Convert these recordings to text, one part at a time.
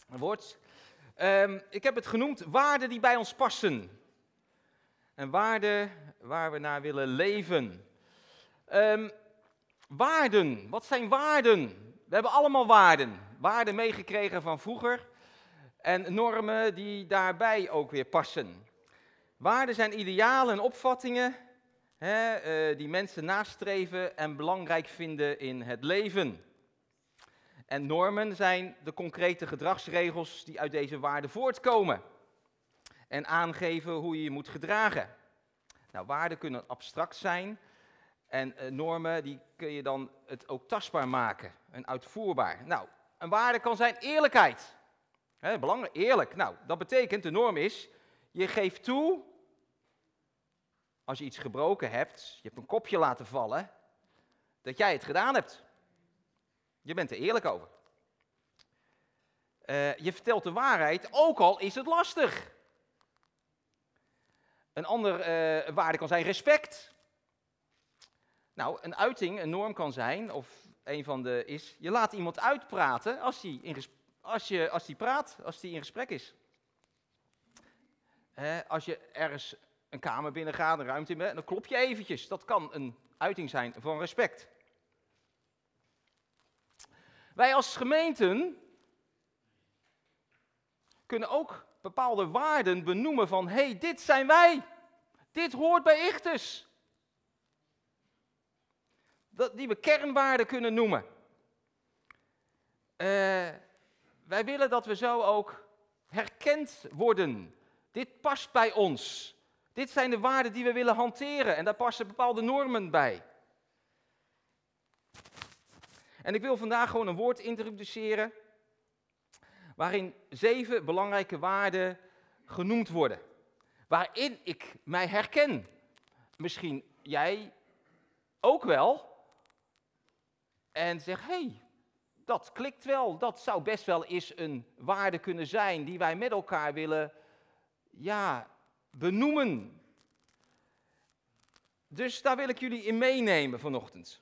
Een woord. Ik heb het genoemd waarden die bij ons passen. En waarden waar we naar willen leven. Waarden, wat zijn waarden? We hebben allemaal waarden. Waarden meegekregen van vroeger. En normen die daarbij ook weer passen. Waarden zijn idealen en opvattingen die mensen nastreven en belangrijk vinden in het leven. En normen zijn de concrete gedragsregels die uit deze waarden voortkomen. En aangeven hoe je je moet gedragen. Nou, waarden kunnen abstract zijn. En normen die kun je dan het ook tastbaar maken en uitvoerbaar. Nou, een waarde kan zijn eerlijkheid. Belangrijk, eerlijk. Nou, dat betekent, de norm is, je geeft toe, als je iets gebroken hebt, je hebt een kopje laten vallen, dat jij het gedaan hebt. Je bent er eerlijk over. Je vertelt de waarheid, ook al is het lastig. Een andere waarde kan zijn respect. Nou, een uiting, een norm kan zijn, of een van de is, je laat iemand uitpraten als hij in gesprek is. Als je ergens een kamer binnengaat, een ruimte in, dan klop je eventjes. Dat kan een uiting zijn van respect. Wij als gemeenten kunnen ook bepaalde waarden benoemen van, hey, dit zijn wij. Dit hoort bij Ichthus. Die we kernwaarden kunnen noemen. Wij willen dat we zo ook herkend worden. Dit past bij ons. Dit zijn de waarden die we willen hanteren en daar passen bepaalde normen bij. En ik wil vandaag gewoon een woord introduceren waarin 7 belangrijke waarden genoemd worden. Waarin ik mij herken. Misschien jij ook wel. En zeg, hey, dat klikt wel. Dat zou best wel eens een waarde kunnen zijn die wij met elkaar willen benoemen. Dus daar wil ik jullie in meenemen vanochtend.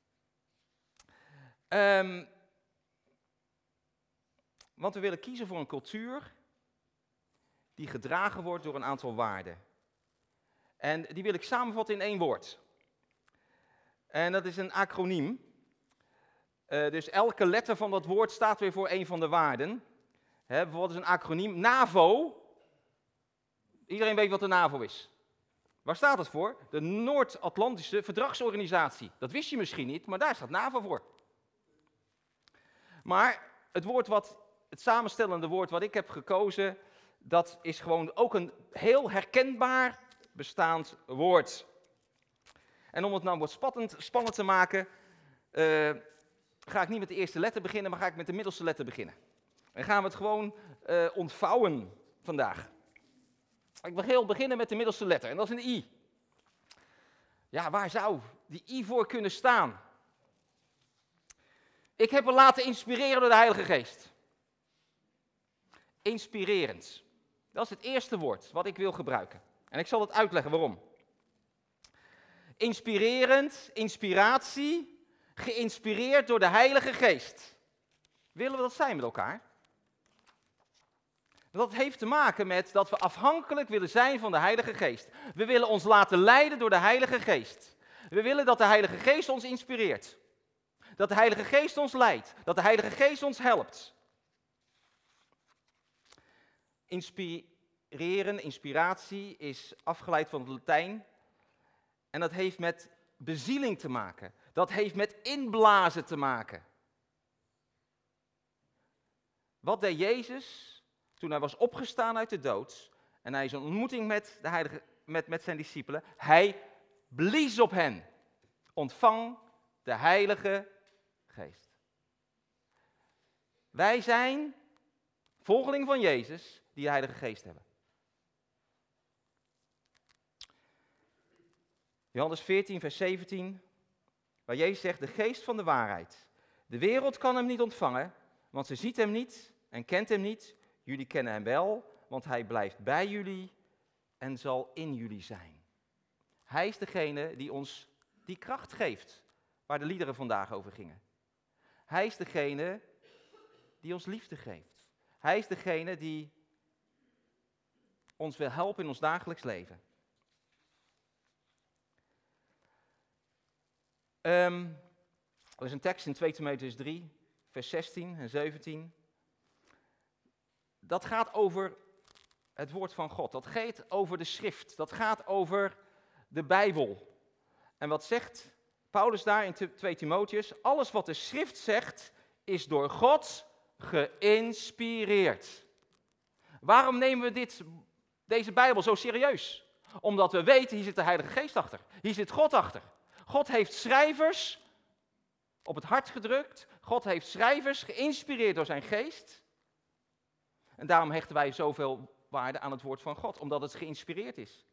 Want we willen kiezen voor een cultuur die gedragen wordt door een aantal waarden. En die wil ik samenvatten in 1 woord. En dat is een acroniem. Dus elke letter van dat woord staat weer voor een van de waarden. Bijvoorbeeld is een acroniem NAVO. Iedereen weet wat de NAVO is. Waar staat het voor? De Noord-Atlantische Verdragsorganisatie. Dat wist je misschien niet, maar daar staat NAVO voor. Maar het samenstellende woord wat ik heb gekozen, dat is gewoon ook een heel herkenbaar bestaand woord. En om het nou wat spannend te maken, ga ik niet met de eerste letter beginnen, maar ga ik met de middelste letter beginnen. En gaan we het gewoon ontvouwen vandaag. Ik wil beginnen met de middelste letter, en dat is een I. Ja, waar zou die I voor kunnen staan? Ik heb me laten inspireren door de Heilige Geest. Inspirerend. Dat is het eerste woord wat ik wil gebruiken. En ik zal het uitleggen waarom. Inspirerend, inspiratie, geïnspireerd door de Heilige Geest. Willen we dat zijn met elkaar? Dat heeft te maken met dat we afhankelijk willen zijn van de Heilige Geest. We willen ons laten leiden door de Heilige Geest. We willen dat de Heilige Geest ons inspireert. Dat de Heilige Geest ons leidt. Dat de Heilige Geest ons helpt. Inspireren, inspiratie is afgeleid van het Latijn. En dat heeft met bezieling te maken. Dat heeft met inblazen te maken. Wat deed Jezus toen hij was opgestaan uit de dood en hij is een ontmoeting met zijn discipelen? Hij blies op hen. Ontvang de Heilige Geest. Wij zijn volgelingen van Jezus die de Heilige Geest hebben. Johannes 14, vers 17, waar Jezus zegt, de geest van de waarheid. De wereld kan hem niet ontvangen, want ze ziet hem niet en kent hem niet. Jullie kennen hem wel, want hij blijft bij jullie en zal in jullie zijn. Hij is degene die ons die kracht geeft, waar de liederen vandaag over gingen. Hij is degene die ons liefde geeft. Hij is degene die ons wil helpen in ons dagelijks leven. Er is een tekst in 2 Timotheüs 3, vers 16 en 17. Dat gaat over het woord van God. Dat gaat over de schrift. Dat gaat over de Bijbel. En wat zegt Paulus daar in 2 Timotheüs? Alles wat de schrift zegt, is door God geïnspireerd. Waarom nemen we deze Bijbel zo serieus? Omdat we weten, hier zit de Heilige Geest achter. Hier zit God achter. God heeft schrijvers op het hart gedrukt. God heeft schrijvers geïnspireerd door zijn geest. En daarom hechten wij zoveel waarde aan het woord van God, omdat het geïnspireerd is.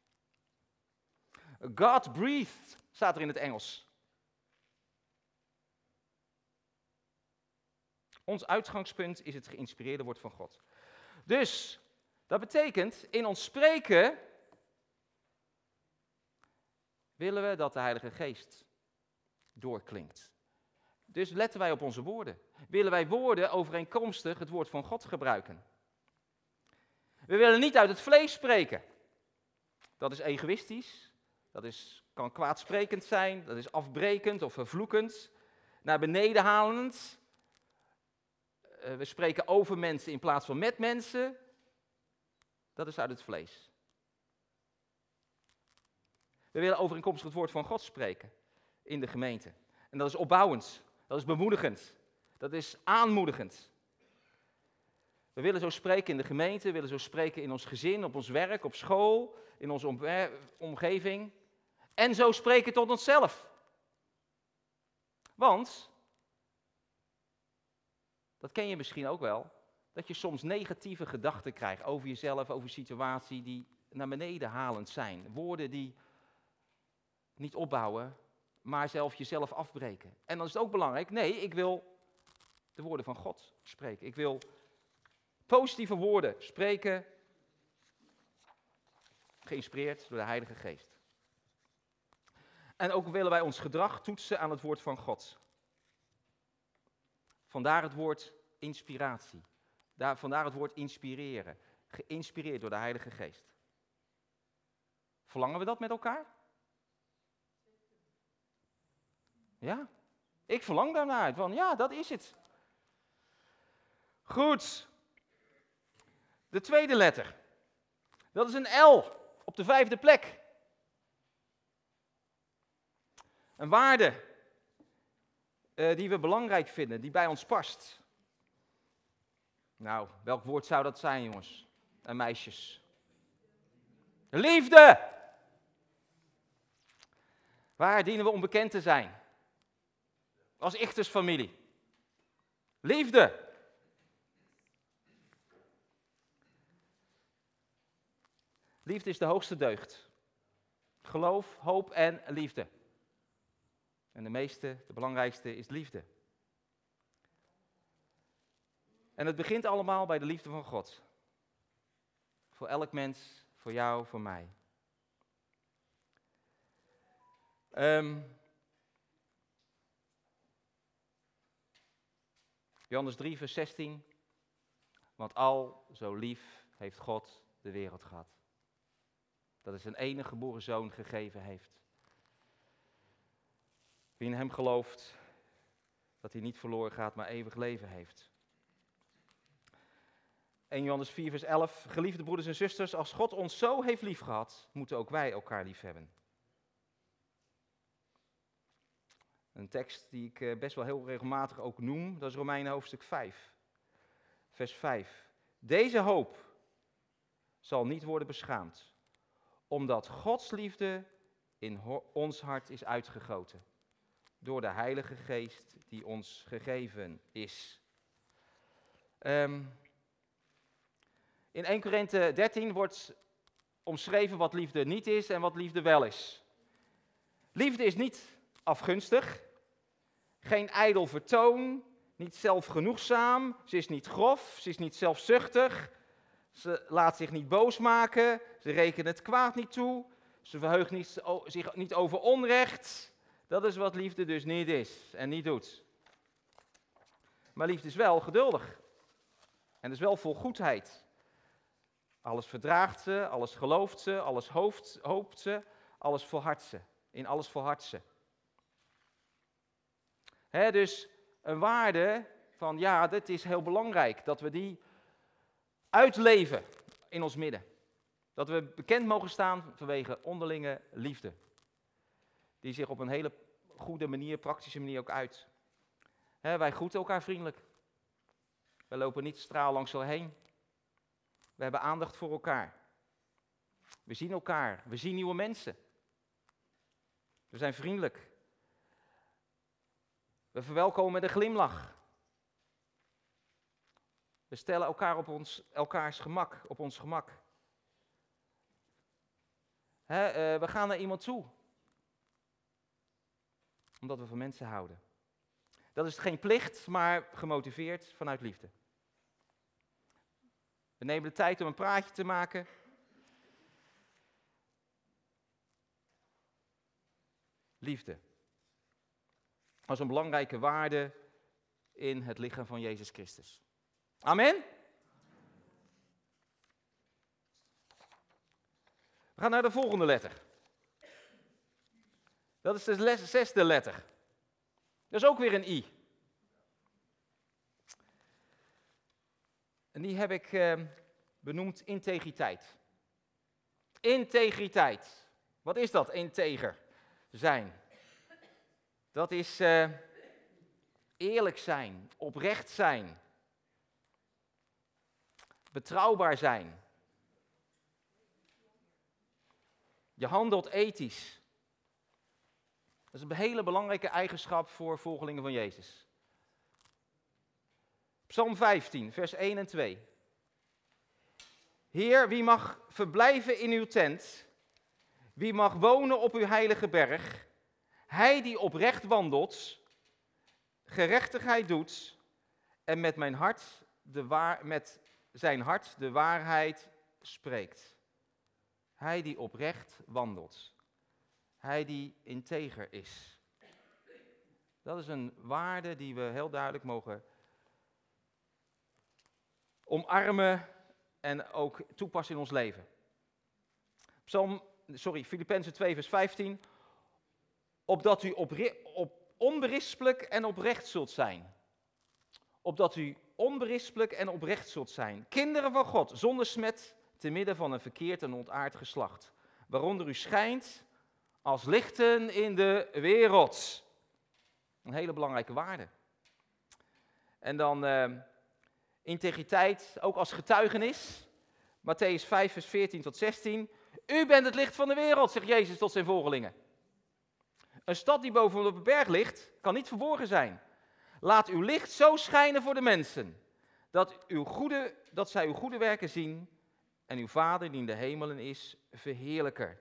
God breathed, staat er in het Engels. Ons uitgangspunt is het geïnspireerde woord van God. Dus, dat betekent, in ons spreken willen we dat de Heilige Geest doorklinkt. Dus letten wij op onze woorden. Willen wij woorden overeenkomstig het woord van God gebruiken. We willen niet uit het vlees spreken. Dat is egoïstisch. Dat kan kwaadsprekend zijn. Dat is afbrekend of vervloekend. Naar beneden halend. We spreken over mensen in plaats van met mensen. Dat is uit het vlees. We willen overeenkomstig het woord van God spreken in de gemeente. En dat is opbouwend. Dat is bemoedigend. Dat is aanmoedigend. We willen zo spreken in de gemeente, we willen zo spreken in ons gezin, op ons werk, op school, in onze omgeving. En zo spreken tot onszelf. Want, dat ken je misschien ook wel, dat je soms negatieve gedachten krijgt over jezelf, over situatie die naar beneden halend zijn. Woorden die niet opbouwen, maar zelf jezelf afbreken. En dan is het ook belangrijk, nee, ik wil de woorden van God spreken. Ik wil positieve woorden spreken, geïnspireerd door de Heilige Geest. En ook willen wij ons gedrag toetsen aan het woord van God. Vandaar het woord inspiratie. Vandaar het woord inspireren. Geïnspireerd door de Heilige Geest. Verlangen we dat met elkaar? Ja, ik verlang daarnaar. Van ja, dat is het. Goed. De tweede letter. Dat is een L op de 5e plek. Een waarde die we belangrijk vinden, die bij ons past. Nou, welk woord zou dat zijn, jongens en meisjes? Liefde! Waar dienen we onbekend te zijn? Als ichtersfamilie. Liefde! Liefde is de hoogste deugd. Geloof, hoop en liefde. En de belangrijkste is liefde. En het begint allemaal bij de liefde van God. Voor elk mens, voor jou, voor mij. Johannes 3, vers 16. Want al zo lief heeft God de wereld gehad. Dat hij zijn enige geboren zoon gegeven heeft. Wie in hem gelooft, dat hij niet verloren gaat, maar eeuwig leven heeft. 1 Johannes 4, vers 11. Geliefde broeders en zusters, als God ons zo heeft liefgehad, moeten ook wij elkaar lief hebben. Een tekst die ik best wel heel regelmatig ook noem, dat is Romeinen hoofdstuk 5, vers 5. Deze hoop zal niet worden beschaamd, omdat Gods liefde in ons hart is uitgegoten. Door de Heilige Geest die ons gegeven is. In 1 Korinthe 13 wordt omschreven wat liefde niet is en wat liefde wel is. Liefde is niet afgunstig, geen ijdel vertoon, niet zelfgenoegzaam, ze is niet grof, ze is niet zelfzuchtig, ze laat zich niet boos maken, ze rekent het kwaad niet toe, ze verheugt zich niet over onrecht. Dat is wat liefde dus niet is en niet doet. Maar liefde is wel geduldig En dus wel vol goedheid. Alles verdraagt ze, alles gelooft ze, alles hoopt ze, alles volhardt ze. In alles volhardt ze. Dus een waarde van, ja, dit is heel belangrijk, dat we die uitleven in ons midden. Dat we bekend mogen staan vanwege onderlinge liefde. Die zich op een hele goede manier, praktische manier ook uit. Wij groeten elkaar vriendelijk. Wij lopen niet straal langs elkaar heen. We hebben aandacht voor elkaar. We zien elkaar. We zien nieuwe mensen. We zijn vriendelijk. We verwelkomen met een glimlach. We stellen elkaar op elkaars gemak, op ons gemak. We gaan naar iemand toe. Omdat we van mensen houden. Dat is geen plicht, maar gemotiveerd vanuit liefde. We nemen de tijd om een praatje te maken. Liefde. Als een belangrijke waarde in het lichaam van Jezus Christus. Amen? We gaan naar de volgende letter. Dat is de zesde letter. Dat is ook weer een I. En die heb ik benoemd integriteit. Integriteit. Wat is dat, integer zijn? Dat is eerlijk zijn, oprecht zijn, betrouwbaar zijn. Je handelt ethisch. Dat is een hele belangrijke eigenschap voor volgelingen van Jezus. Psalm 15, vers 1 en 2. Heer, wie mag verblijven in uw tent? Wie mag wonen op uw heilige berg? Hij die oprecht wandelt, gerechtigheid doet en met zijn hart de waarheid spreekt. Hij die oprecht wandelt. Hij die integer is. Dat is een waarde die we heel duidelijk mogen omarmen en ook toepassen in ons leven. Filippenzen 2 vers 15. Opdat u onberispelijk en oprecht zult zijn. Opdat u onberispelijk en oprecht zult zijn. Kinderen van God, zonder smet, te midden van een verkeerd en ontaard geslacht. Waaronder u schijnt als lichten in de wereld. Een hele belangrijke waarde. En dan integriteit, ook als getuigenis. Mattheüs 5 vers 14 tot 16. U bent het licht van de wereld, zegt Jezus tot zijn volgelingen. Een stad die bovenop een berg ligt, kan niet verborgen zijn. Laat uw licht zo schijnen voor de mensen, dat zij uw goede werken zien en uw Vader die in de hemelen is, verheerlijken.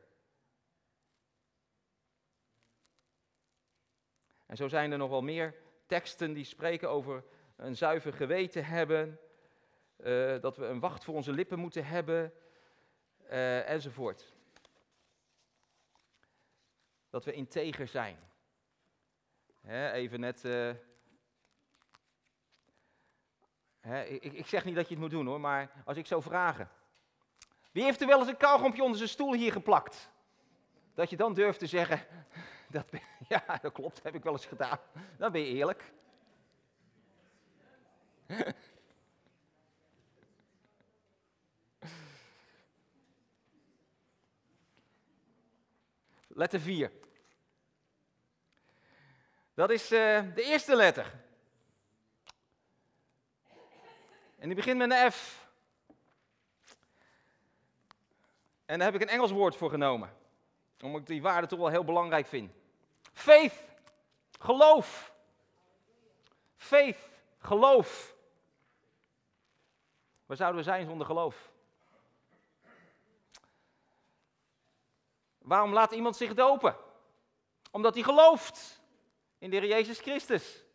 En zo zijn er nog wel meer teksten die spreken over een zuiver geweten hebben, dat we een wacht voor onze lippen moeten hebben, enzovoort. Dat we integer zijn. Even net. Ik zeg niet dat je het moet doen hoor, maar als ik zou vragen. Wie heeft er wel eens een kauwgompje onder zijn stoel hier geplakt? Dat je dan durft te zeggen. Ja, dat klopt, heb ik wel eens gedaan. Dan ben je eerlijk. Letter 4. Dat is de eerste letter. En die begint met een F. En daar heb ik een Engels woord voor genomen. Omdat ik die waarde toch wel heel belangrijk vind. Faith. Geloof. Faith. Geloof. Waar zouden we zijn zonder geloof? Waarom laat iemand zich dopen? Omdat hij gelooft in de Heer Jezus Christus.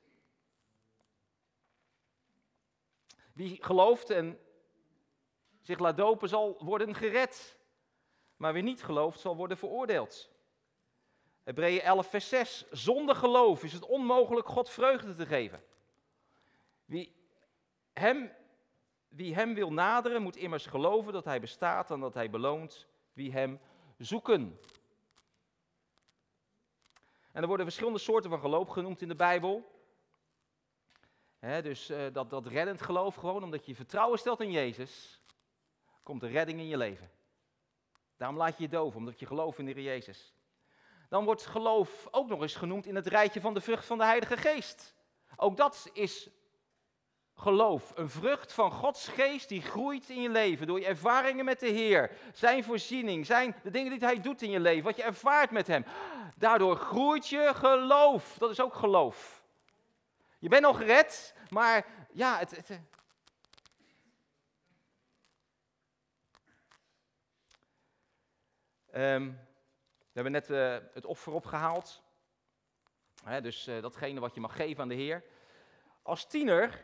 Wie gelooft en zich laat dopen zal worden gered. Maar wie niet gelooft zal worden veroordeeld. Hebreeën 11 vers 6. Zonder geloof is het onmogelijk God vreugde te geven. Wie hem Wie hem wil naderen, moet immers geloven dat hij bestaat en dat hij beloont wie hem zoeken. En er worden verschillende soorten van geloof genoemd in de Bijbel. Dus dat reddend geloof, gewoon omdat je vertrouwen stelt in Jezus, komt de redding in je leven. Daarom laat je je doven, omdat je gelooft in de Heer Jezus. Dan wordt geloof ook nog eens genoemd in het rijtje van de vrucht van de Heilige Geest. Ook dat is geloof, een vrucht van Gods geest die groeit in je leven door je ervaringen met de Heer, zijn voorziening, de dingen die Hij doet in je leven, wat je ervaart met Hem. Daardoor groeit je geloof, dat is ook geloof. Je bent al gered, maar ja, we hebben net het offer opgehaald, dus datgene wat je mag geven aan de Heer. Als tiener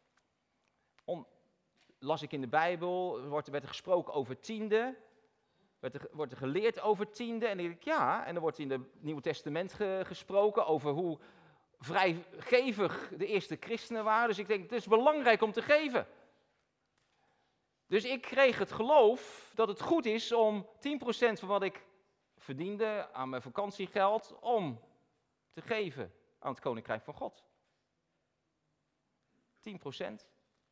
las ik in de Bijbel, werd er gesproken over tiende, wordt er geleerd over tiende. En dan denk ik, ja, en er wordt in het Nieuwe Testament gesproken over hoe vrijgevig de eerste christenen waren. Dus ik denk, het is belangrijk om te geven. Dus ik kreeg het geloof dat het goed is om 10% van wat ik verdiende aan mijn vakantiegeld, om te geven aan het Koninkrijk van God. 10%.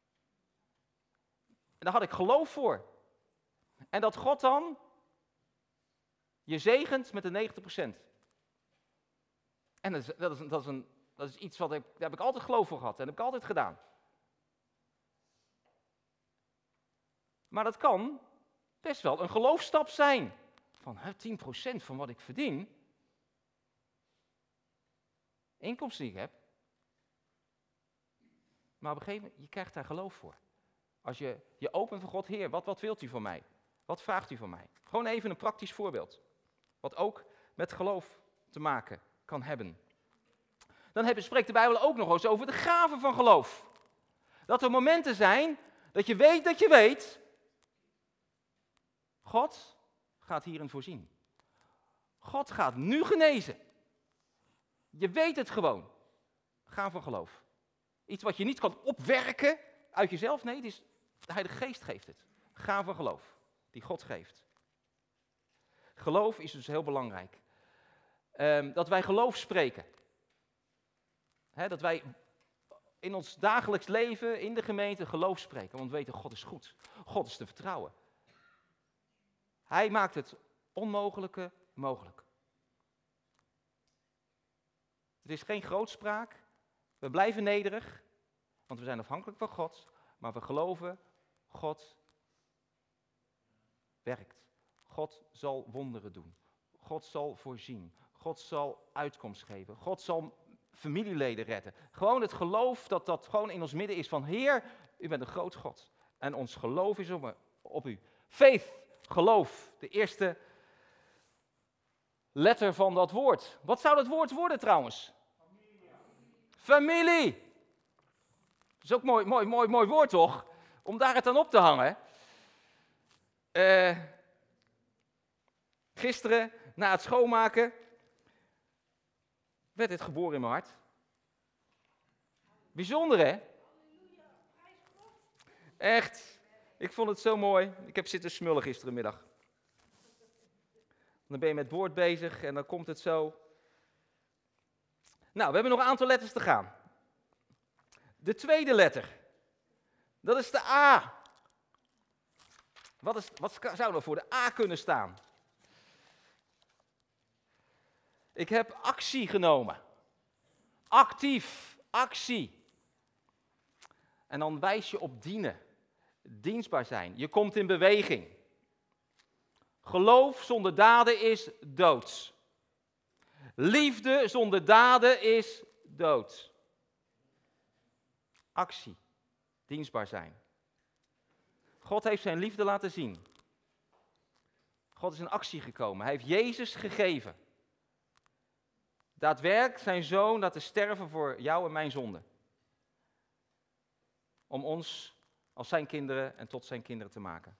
En daar had ik geloof voor. En dat God dan je zegent met de 90%. En dat is iets daar heb ik altijd geloof voor gehad en dat heb ik altijd gedaan. Maar dat kan best wel een geloofstap zijn. Van 10% van wat ik verdien. Inkomsten die ik heb. Maar op een gegeven moment, je krijgt daar geloof voor. Als je opent voor God, Heer, wat wilt u van mij? Wat vraagt u van mij? Gewoon even een praktisch voorbeeld. Wat ook met geloof te maken kan hebben. Dan spreekt de Bijbel ook nog eens over de gaven van geloof. Dat er momenten zijn dat je weet, God gaat hierin voorzien. God gaat nu genezen. Je weet het gewoon. Gaven van geloof. Iets wat je niet kan opwerken uit jezelf. Nee, de Heilige Geest geeft het. Gaven van geloof, die God geeft. Geloof is dus heel belangrijk. Dat wij geloof spreken. Dat wij in ons dagelijks leven, in de gemeente, geloof spreken. Want we weten, God is goed. God is te vertrouwen. Hij maakt het onmogelijke mogelijk. Het is geen grootspraak. We blijven nederig, want we zijn afhankelijk van God. Maar we geloven, God werkt. God zal wonderen doen. God zal voorzien. God zal uitkomst geven. God zal familieleden redden. Gewoon het geloof dat gewoon in ons midden is van, Heer, u bent een groot God. En ons geloof is op u. Faith, geloof, de eerste letter van dat woord. Wat zou dat woord worden trouwens? Familie. Dat is ook mooi woord toch? Om daar het aan op te hangen. Gisteren, na het schoonmaken, werd dit geboren in mijn hart. Bijzonder hè? Echt. Ik vond het zo mooi. Ik heb zitten smullen gisterenmiddag. Dan ben je met het woord bezig en dan komt het zo. Nou, we hebben nog een aantal letters te gaan. De tweede letter. Dat is de A. Wat zou er voor de A kunnen staan? Ik heb actie genomen. Actief, actie. En dan wijs je op dienen. Dienstbaar zijn. Je komt in beweging. Geloof zonder daden is dood. Liefde zonder daden is dood. Actie. Dienstbaar zijn. God heeft zijn liefde laten zien. God is in actie gekomen. Hij heeft Jezus gegeven. Daadwerkelijk zijn zoon laten sterven voor jou en mijn zonde. Om ons als zijn kinderen en tot zijn kinderen te maken.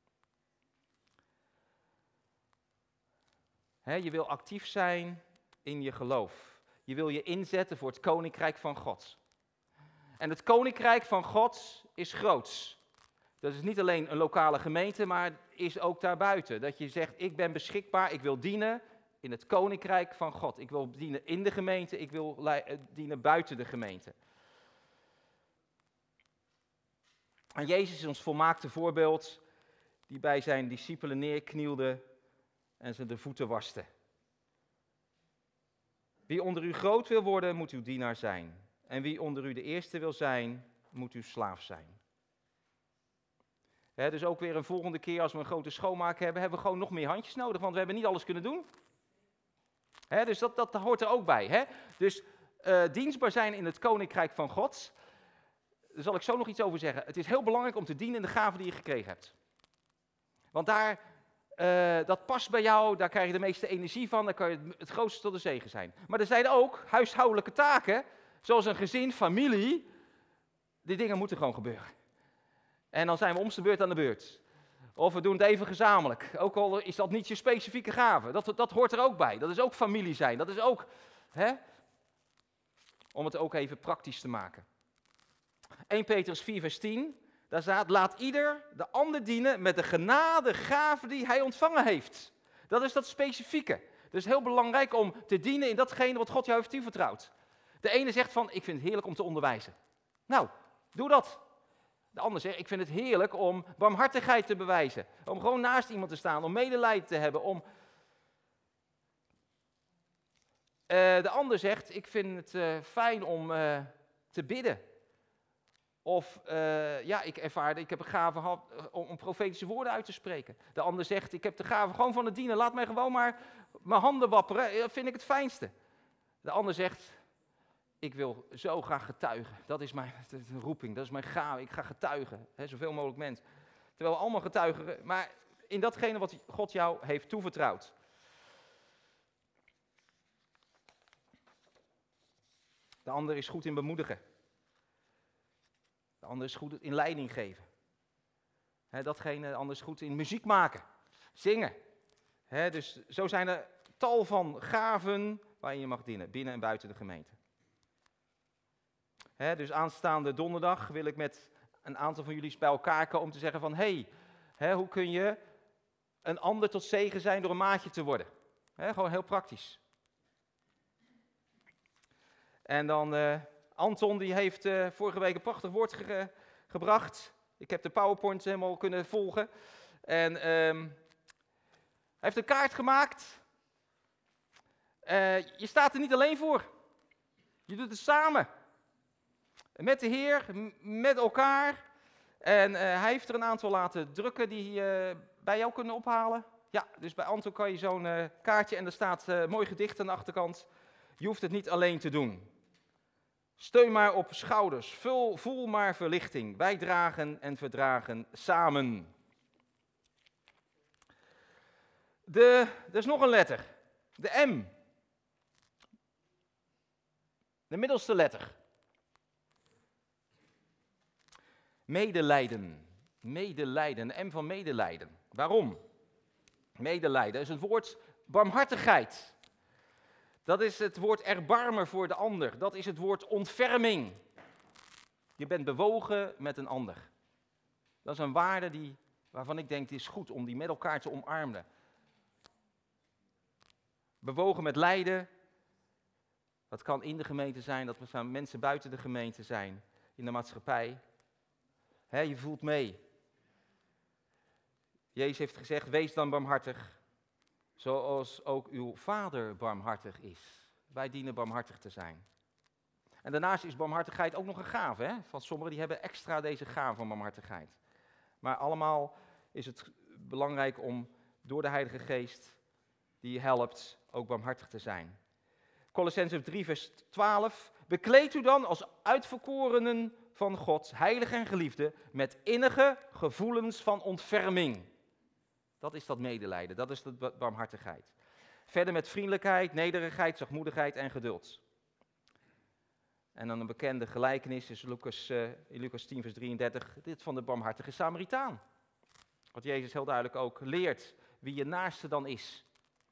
Je wil actief zijn in je geloof. Je wil je inzetten voor het koninkrijk van God. En het koninkrijk van God is groots. Dat is niet alleen een lokale gemeente, maar is ook daarbuiten. Dat je zegt, ik ben beschikbaar, ik wil dienen in het koninkrijk van God. Ik wil dienen in de gemeente, ik wil dienen buiten de gemeente. En Jezus is ons volmaakte voorbeeld, die bij zijn discipelen neerknielde en ze de voeten waste. Wie onder u groot wil worden, moet uw dienaar zijn. En wie onder u de eerste wil zijn, moet uw slaaf zijn. Dus ook weer een volgende keer als we een grote schoonmaak hebben we gewoon nog meer handjes nodig, want we hebben niet alles kunnen doen. Dus dat hoort er ook bij. Dus dienstbaar zijn in het koninkrijk van God, daar zal ik zo nog iets over zeggen. Het is heel belangrijk om te dienen in de gaven die je gekregen hebt. Want dat past bij jou, daar krijg je de meeste energie van, daar kan je het grootste tot de zegen zijn. Maar er zijn ook huishoudelijke taken, zoals een gezin, familie. Die dingen moeten gewoon gebeuren. En dan zijn we om de beurt aan de beurt. Of we doen het even gezamenlijk. Ook al is dat niet je specifieke gave. Dat hoort er ook bij. Dat is ook familie zijn. Dat is ook, om het ook even praktisch te maken. 1 Petrus 4 vers 10. Daar staat, laat ieder de ander dienen met de genadegave die hij ontvangen heeft. Dat is dat specifieke. Het is heel belangrijk om te dienen in datgene wat God jou heeft toevertrouwd. De ene zegt van, ik vind het heerlijk om te onderwijzen. Nou, doe dat. De ander zegt, ik vind het heerlijk om barmhartigheid te bewijzen. Om gewoon naast iemand te staan, om medelijden te hebben. De ander zegt, ik vind het fijn om te bidden. Of, ik heb een gave gehad om profetische woorden uit te spreken. De ander zegt, ik heb de gave gewoon van het dienen. Laat mij gewoon maar mijn handen wapperen. Dat vind ik het fijnste. De ander zegt, ik wil zo graag getuigen. Dat is mijn roeping, dat is mijn gave. Ik ga getuigen, zoveel mogelijk mensen. Terwijl we allemaal getuigen, maar in datgene wat God jou heeft toevertrouwd. De ander is goed in bemoedigen. De ander is goed in leiding geven. De ander is goed in muziek maken, zingen. Dus zo zijn er tal van gaven waarin je mag dienen, binnen en buiten de gemeente. Dus aanstaande donderdag wil ik met een aantal van jullie bij elkaar komen om te zeggen van, hoe kun je een ander tot zegen zijn door een maatje te worden? Gewoon heel praktisch. En dan Anton, die heeft vorige week een prachtig woord gebracht. Ik heb de PowerPoint helemaal kunnen volgen. En hij heeft een kaart gemaakt. Je staat er niet alleen voor. Je doet het samen. Met de Heer, met elkaar. En hij heeft er een aantal laten drukken die bij jou kunnen ophalen. Ja, dus bij Anton kan je zo'n kaartje en er staat mooi gedicht aan de achterkant. Je hoeft het niet alleen te doen. Steun maar op schouders, voel maar verlichting. Wij dragen en verdragen samen. Er is nog een letter. De M. De middelste letter. Medelijden. Medelijden. De M van medelijden. Waarom? Medelijden is het woord barmhartigheid. Dat is het woord erbarmen voor de ander. Dat is het woord ontferming. Je bent bewogen met een ander. Dat is een waarde waarvan ik denk, het is goed om die met elkaar te omarmen. Bewogen met lijden. Dat kan in de gemeente zijn, dat kan mensen buiten de gemeente zijn. In de maatschappij. Je voelt mee. Jezus heeft gezegd, wees dan barmhartig. Zoals ook uw Vader barmhartig is. Wij dienen barmhartig te zijn. En daarnaast is barmhartigheid ook nog een gave. Van sommigen die hebben extra deze gave van barmhartigheid. Maar allemaal is het belangrijk om door de Heilige Geest, die je helpt, ook barmhartig te zijn. Kolossenzen 3 vers 12. Bekleed u dan als uitverkorenen van God, heilig en geliefde, met innige gevoelens van ontferming. Dat is dat medelijden, dat is de barmhartigheid. Verder met vriendelijkheid, nederigheid, zachtmoedigheid en geduld. En dan een bekende gelijkenis is in Lucas 10 vers 33, dit van de barmhartige Samaritaan. Wat Jezus heel duidelijk ook leert, wie je naaste dan is.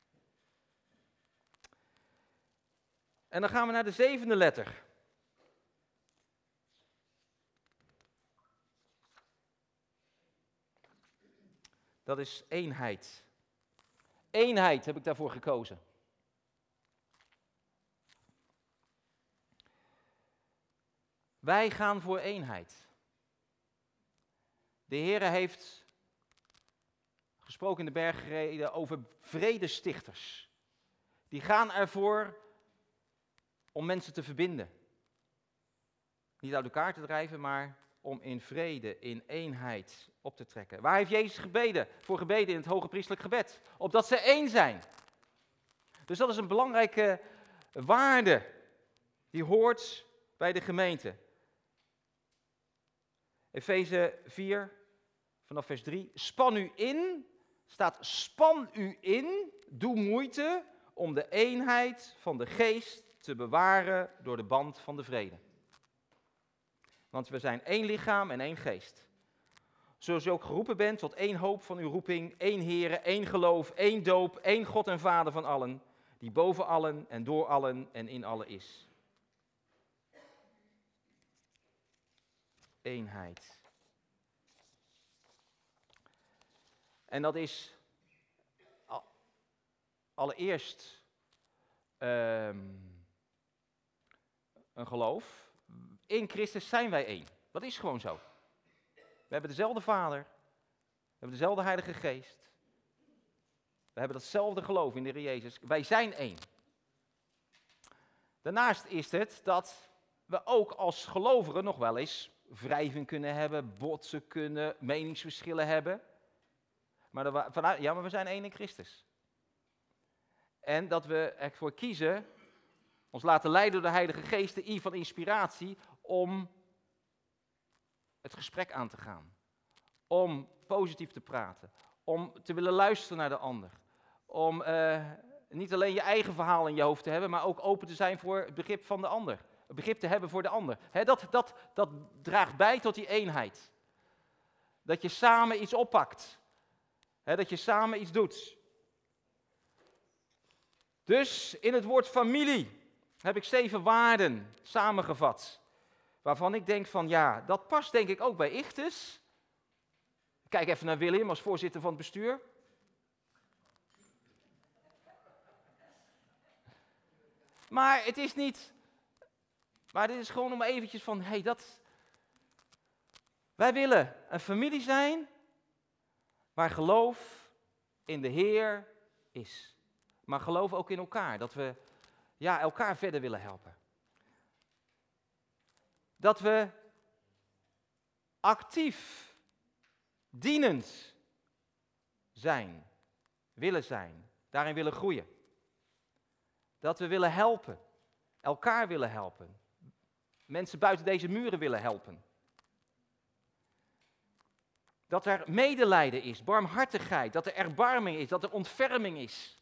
En dan gaan we naar de 7e letter. Dat is eenheid. Eenheid heb ik daarvoor gekozen. Wij gaan voor eenheid. De Heere heeft gesproken in de bergreden over vredestichters. Die gaan ervoor om mensen te verbinden. Niet uit elkaar te drijven, maar om in vrede, in eenheid op te trekken. Waar heeft Jezus voor gebeden in het hoge priestelijk gebed? Opdat ze één zijn. Dus dat is een belangrijke waarde die hoort bij de gemeente. Efeze 4, vanaf vers 3. Span u in, staat span u in, doe moeite om de eenheid van de geest te bewaren door de band van de vrede. Want we zijn één lichaam en één geest. Zoals u ook geroepen bent tot één hoop van uw roeping, één Heere, één geloof, één doop, één God en Vader van allen, die boven allen en door allen en in allen is. Eenheid. En dat is allereerst een geloof. In Christus zijn wij één. Dat is gewoon zo. We hebben dezelfde Vader. We hebben dezelfde Heilige Geest. We hebben datzelfde geloof in de Heer Jezus. Wij zijn één. Daarnaast is het dat we ook als gelovigen nog wel eens wrijving kunnen hebben, botsen kunnen, meningsverschillen hebben. Maar we zijn één in Christus. En dat we ervoor kiezen, ons laten leiden door de Heilige Geest, de I van inspiratie, om het gesprek aan te gaan. Om positief te praten. Om te willen luisteren naar de ander. Om niet alleen je eigen verhaal in je hoofd te hebben, maar ook open te zijn voor het begrip van de ander. Het begrip te hebben voor de ander. Dat draagt bij tot die eenheid. Dat je samen iets oppakt. Dat je samen iets doet. Dus in het woord familie heb ik 7 waarden samengevat. Waarvan ik denk van ja, dat past denk ik ook bij Ichthus. Kijk even naar William als voorzitter van het bestuur. Maar het is niet... Maar dit is gewoon om eventjes van, wij willen een familie zijn waar geloof in de Heer is. Maar geloof ook in elkaar, dat we elkaar verder willen helpen. Dat we actief, dienend willen zijn, daarin willen groeien. Dat we willen helpen, elkaar willen helpen. Mensen buiten deze muren willen helpen. Dat er medelijden is, barmhartigheid, dat er erbarming is, dat er ontferming is.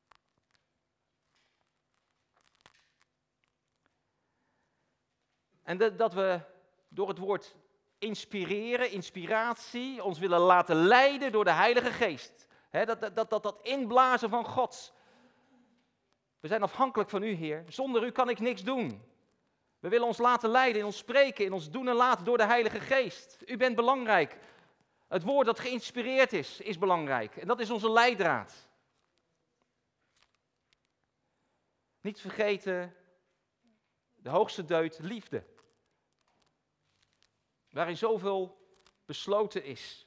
En dat we door het woord inspiratie, ons willen laten leiden door de Heilige Geest. Dat inblazen van God. We zijn afhankelijk van u, Heer. Zonder u kan ik niks doen. We willen ons laten leiden in ons spreken, in ons doen en laten door de Heilige Geest. U bent belangrijk. Het woord dat geïnspireerd is belangrijk. En dat is onze leidraad. Niet vergeten, de hoogste deut, liefde. Waarin zoveel besloten is.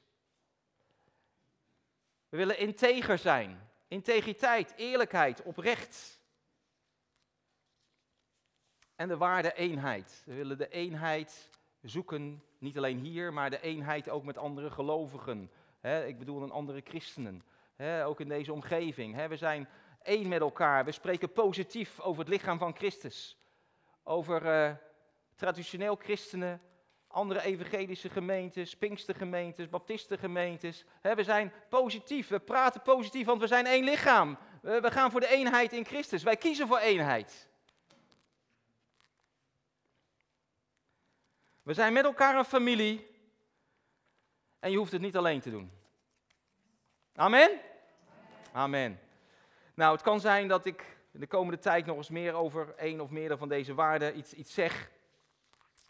We willen integer zijn. Integriteit, eerlijkheid, oprecht. En de waarde eenheid. We willen de eenheid zoeken, niet alleen hier, maar de eenheid ook met andere gelovigen. Ik bedoel een andere christenen. Ook in deze omgeving. We zijn één met elkaar. We spreken positief over het lichaam van Christus. Over traditioneel christenen, andere evangelische gemeentes, Pinkstergemeentes, Baptistengemeentes. We zijn positief, we praten positief, want we zijn één lichaam. We gaan voor de eenheid in Christus. Wij kiezen voor eenheid. We zijn met elkaar een familie en je hoeft het niet alleen te doen. Amen? Amen. Nou, het kan zijn dat ik de komende tijd nog eens meer over één of meerdere van deze waarden iets zeg.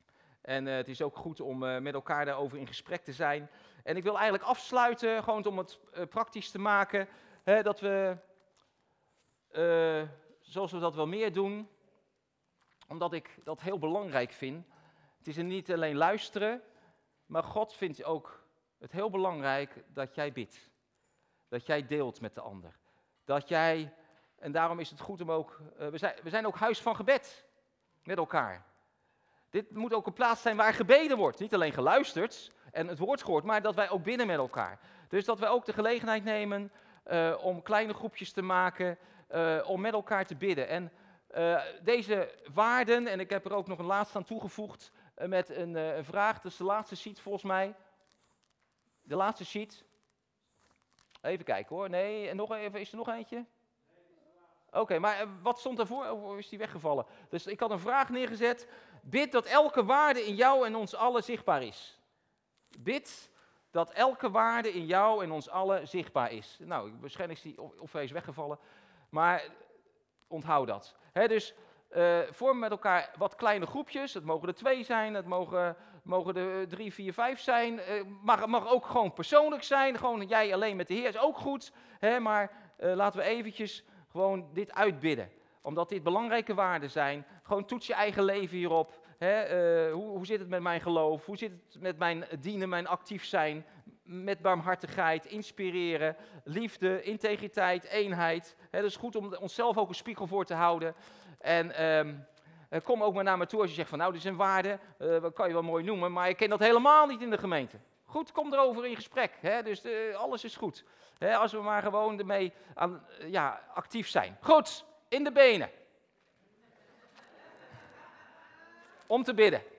En het is ook goed om met elkaar daarover in gesprek te zijn. En ik wil eigenlijk afsluiten, gewoon om het praktisch te maken, dat we, zoals we dat wel meer doen, omdat ik dat heel belangrijk vind. Het is er niet alleen luisteren, maar God vindt ook het heel belangrijk dat jij bidt. Dat jij deelt met de ander. Dat jij, en daarom is het goed om ook, we zijn ook huis van gebed met elkaar. Dit moet ook een plaats zijn waar gebeden wordt. Niet alleen geluisterd en het woord gehoord, maar dat wij ook bidden met elkaar. Dus dat wij ook de gelegenheid nemen om kleine groepjes te maken, om met elkaar te bidden. En deze waarden, en ik heb er ook nog een laatste aan toegevoegd met een vraag. Dat is de laatste sheet volgens mij. De laatste sheet. Even kijken hoor. Nee, en nog even, is er nog eentje? Oké, maar wat stond daarvoor? Of is die weggevallen? Dus ik had een vraag neergezet. Bid dat elke waarde in jou en ons allen zichtbaar is. Bid dat elke waarde in jou en ons allen zichtbaar is. Nou, waarschijnlijk is die of hij is weggevallen. Maar onthoud dat. Dus vorm met elkaar wat kleine groepjes. Het mogen er 2 zijn, het mogen er 3, 4, 5 zijn. Mag ook gewoon persoonlijk zijn. Gewoon jij alleen met de Heer is ook goed. Maar laten we eventjes gewoon dit uitbidden. Omdat dit belangrijke waarden zijn. Gewoon toets je eigen leven hierop. Hoe zit het met mijn geloof? Hoe zit het met mijn dienen, mijn actief zijn? Met barmhartigheid, inspireren, liefde, integriteit, eenheid. Het is goed om onszelf ook een spiegel voor te houden. En kom ook maar naar me toe als je zegt van nou, dit is een waarde. Dat kan je wel mooi noemen, maar ik ken dat helemaal niet in de gemeente. Goed, kom erover in gesprek. Dus alles is goed. Als we maar gewoon ermee actief zijn. Goed, in de benen. Om te bidden.